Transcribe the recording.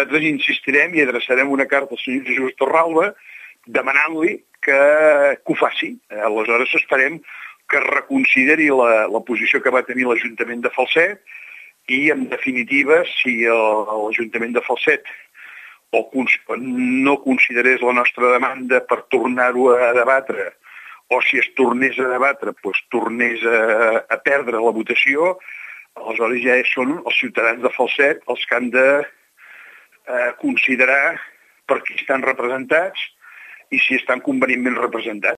nosaltres insistirem i adreçarem una carta al senyor Jesús Torralba demanant-li que ho faci. Aleshores esperem que reconsideri la posició que va tenir l'Ajuntament de Falset i, en definitiva, si l'Ajuntament de Falset no considerés la nostra demanda per tornar-ho a debatre, o si es tornés a debatre, doncs tornés a perdre la votació, aleshores ja són els ciutadans de Falset els que han de considerar per qui estan representats i si estan convenientment representats.